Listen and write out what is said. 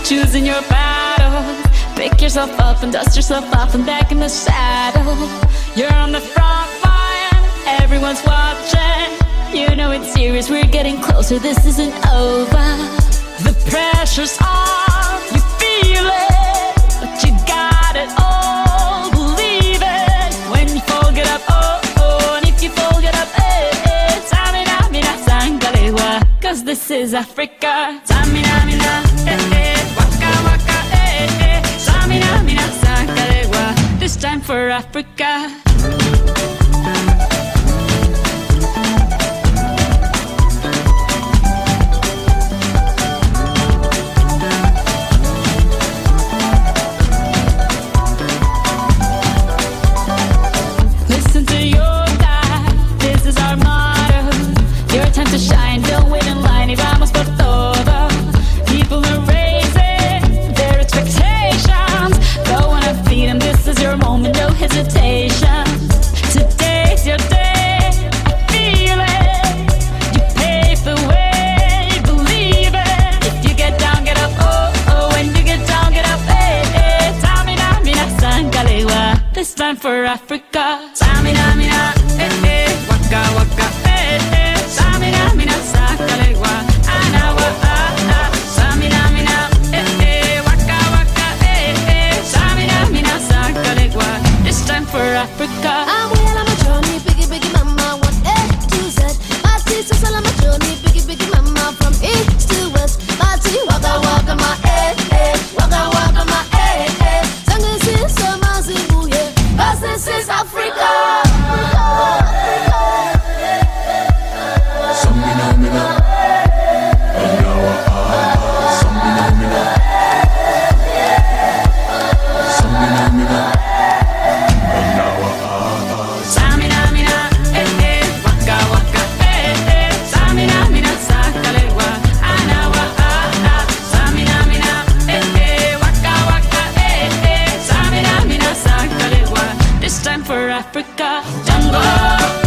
choosing your battles. Pick yourself up and dust yourself off and back in the saddle. You're on the front line, everyone's watching. You know it's serious, we're getting closer, this isn't over. The pressure's on, you feel it, but you got it all, believe it. When you fall, get up, oh, oh, and if you fall, get up, eh, eh. Samina, mina, sangalewa, cause this is Africa. Samina, mina, eh, eh, waka, waka, eh, eh. Samina, mina, sangalewa, this time for Africa. Shine, don't wait in line, y vamos por todo. People are raising their expectations. Go on and feed them, this is your moment, no hesitation. Today's your day, feel it. You pave the way, believe it. If you get down, get up, oh, oh. When you get down, get up, eh, eh. Samina, mina, sangalewa, this time for Africa. Samina, mina, eh, eh. Waka, waka, eh, eh. Samina, mina, sangalewa, anawa, ah, ah. Samina, mina, eh, eh. Waka, waka, eh, eh. Samina, mina, sangalewa, this time for Africa. I'm well on my journey, biggie, biggie mama, 1 A to Z. My sister's all on my journey, biggie, biggie mama, from east to west. My tea, waka, waka, my eh, eh. Waka, waka, my eh, eh. Sangin' sin, so my zibu, yeah. 'Cause this is Africa. Time for Africa, jungle.